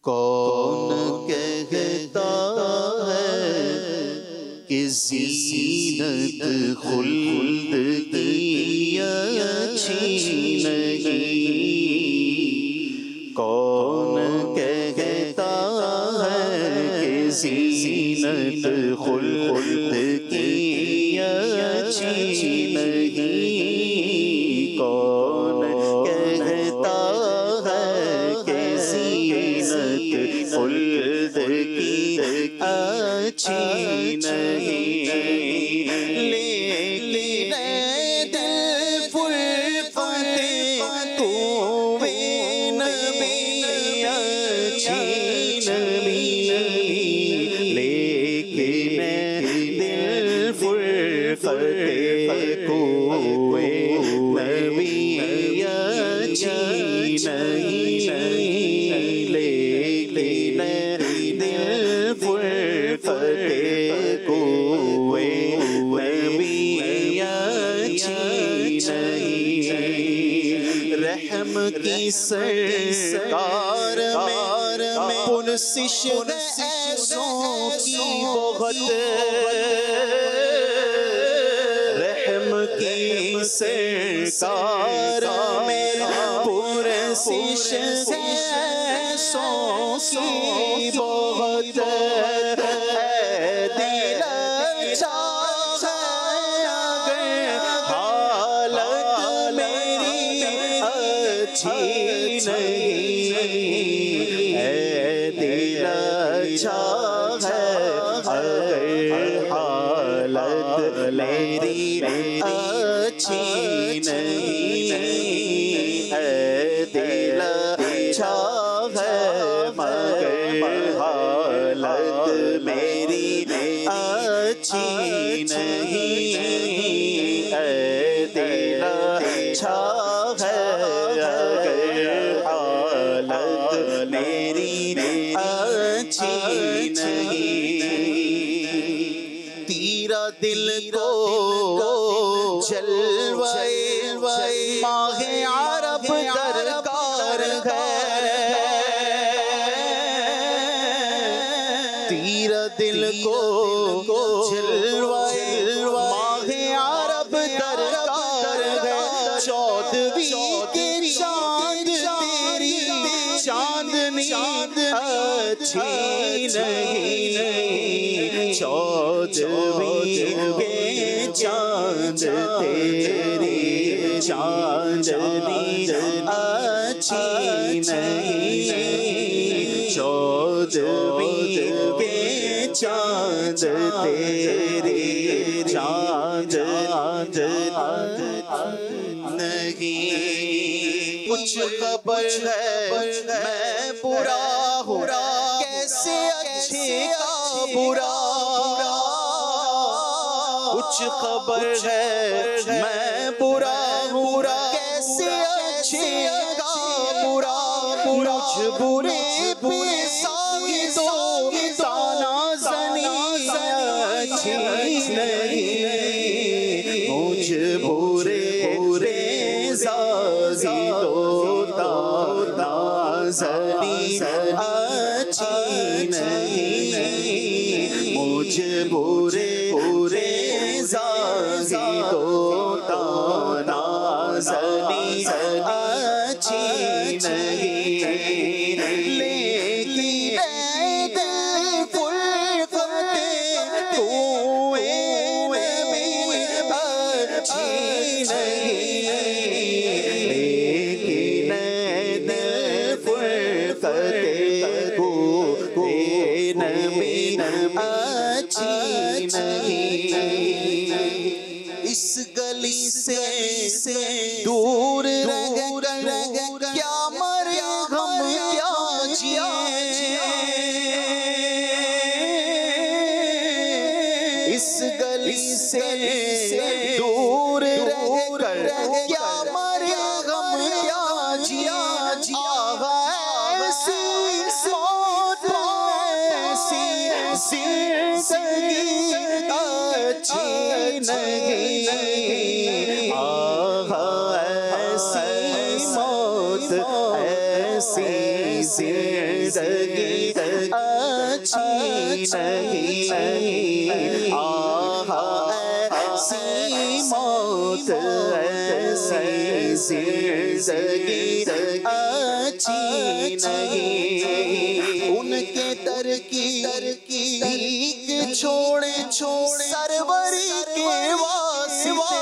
کون کہتا ہے کہ زینت خلد کی اچھی نہیں؟ کون کہتا ہے کہ زینت خلد کی اچھی نہیں؟ کون کہتا ہے کہ زینت خلد کی اچھی نہیں؟ لیکن دل فرقت تو نبی اچھی نہیں، لیکن دل فرقت کو نبی اچھی نہیں، لیکن دل فرقت کو نبی اچھی نہیں۔ رحم کی سرکار میں پرسش ایسوں کی بہت، رحم کی سرکار میں پرسش ایسوں کی بہت، اے دل چاہ اگر حالت میری اچھی نہیں، اے دل چاہ اگر حالت میری اچھی نہیں، اے دل چاہ مگر حالت میری اچھی نہیں، اے دل چاہ اگر حالت میری اچھی نہیں۔ تیرا دل کو جلوے ماہ عرب درکار ہے، تیرا دل کو جلوے ماہ عرب درکار ہے، چودھویں کے چاند تیری چاندنی اچھی نہیں، چودھویں کے چاند تیری چاندنی اچھی نہیں، چودھویں کے چاند تیری چاندنی نہیں۔ کچھ خبر ہے میں برا ہوں، کیسے اچھے کا برا، کچھ خبر ہے میں برا ہوں، کیسے اچھے کا برا، مجھ برے پہ ساگی دو تانا زنی اچھی نہیں، مجھ برے ساگی دو تانا زنی اچھی نہیں، مجھ برے زازی دو تانا زنی اچھی نہیں، لیکن دل فرقت تو نبی اچھی نہیں، لیکن دل فرقت کو نبی اچھی نہیں۔ اس گلی سے دور رہ کر کیا مرے ہم کیا جیے، اس گلی سے دور رہ کر کیا مرے ہم کیا جیے، ایسی موت ایسی زندگی اچھی نہیں، ایسی موت ایسی زندگی اچھی نہیں آہا ایسی موت ایسی زندگی اچھی نہیں ان کے در کی بھیک چھوڑے سروری کے واسطے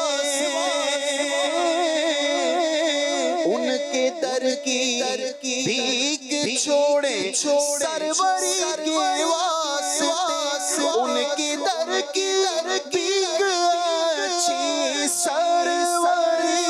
ان کے در کی بھیک چھوڑے سروری کے واسطے ان کے در کی بھیک اچھی سروری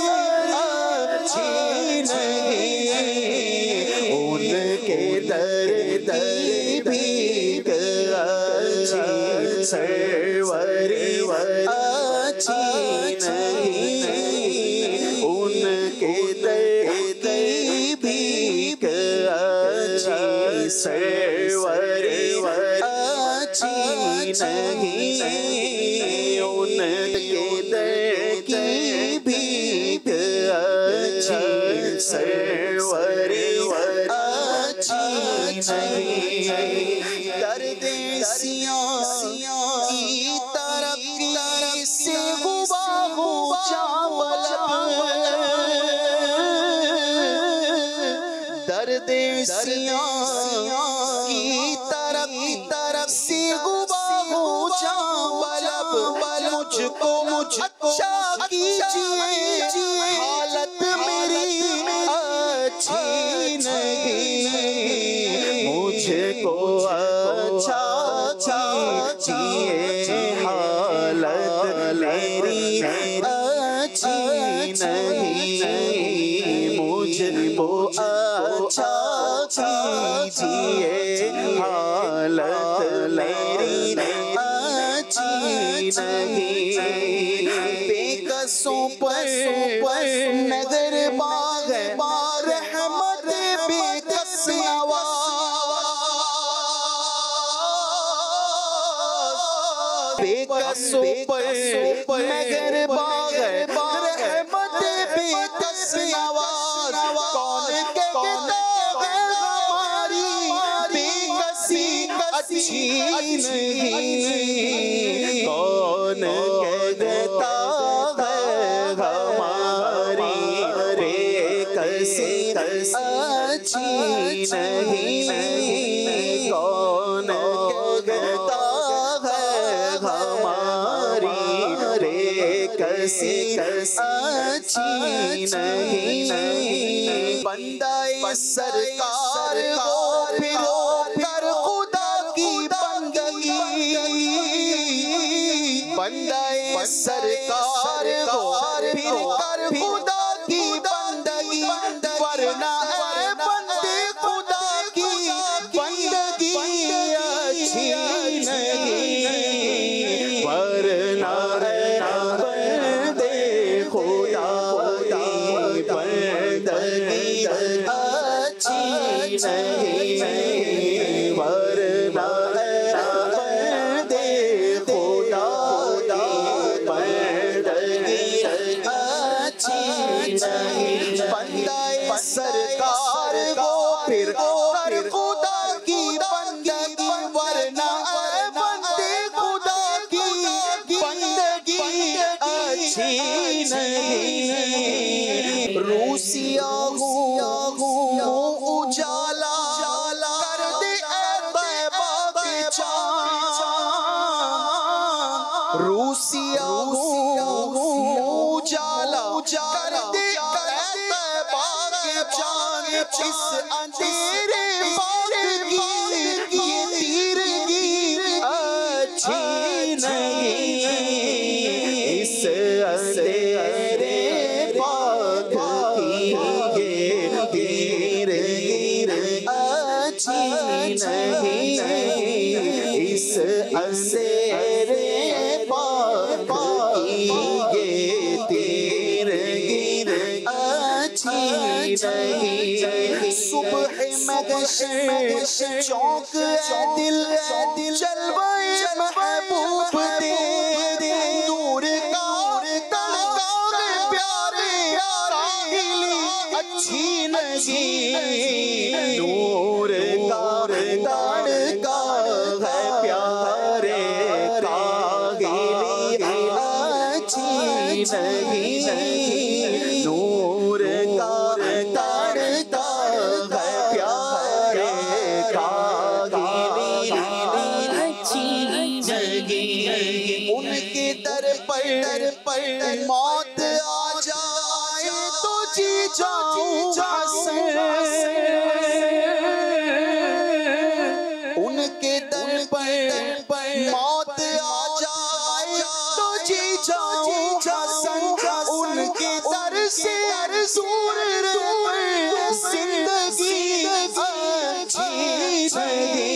اچھی نہیں ان کے در کی بھیک اچھی سروری اچھی نہیں ان کے در کی بھیک اچھی سروری اچھی نہیں ان کے در کی بھیک اچھی سروری اچھی نہیں درد سیاں کی ترقی سے غبار درد سیاں کی ترقی سے غبار مجھ کو اچھا کیجیے حالت میری اچھی نہیں مجھ کو اچھا کیجیے حالت میری اچھی نہیں مجھ کو اچھا کیجیے حالت میری اچھی نہیں بے قصوں پر نظر باغ رحمت بے قص بے قصوں پر نظر باغ رحمت بے قص کون کہتا ہے ہماری بے قصی اچھی نہیں کون کہتا ہے ہماری بے قصی اچھی نہیں کون کہتا ہے ہماری بے قصی اچھی نہیں بندہ سرکار کو پھر کر خدا کی بندگی بندہ سرکار کو پھر کر خدا کی بندگی ورنہ اے بندے خدا کی بندگی اچھی نہیں ورنہ اے بندے خدا کی بندگی اچھی نہیں ورنہ اے بندے خدا کی بندگی اچھی نہیں بندہ سرکار کو پھر کر خدا کی بندگی ورنہ اے بندے خدا کی بندگی اچھی نہیں روسیا اجالا کر دے اے طیبہ کے چاند روسیا اجالا کر دے اے طیبہ کے چاند اس اندھیرے باغ کی یہ تیرگی اچھی نہیں اس اندھیرے باغ کی یہ تیرگی اچھی نہیں اس اندھیرے باغ کی یہ تیرگی اچھی نہیں صبح محشر چونک اے دل جلوے محبوب دے نور کا تڑکا پیارے کاہلی اچھی نہیں نور کا تڑکا ہے پیارے کاغلی اچھی نہیں نور کا تڑکا ہے پیارے کاغلی اچھی نہیں ان کے در پر موت آ جائے تو جی جاؤں حسن ان کے در پر موت آ جائے تو جی جاؤں حسن ان کے در سے دور رہے زندگی اچھی نہیں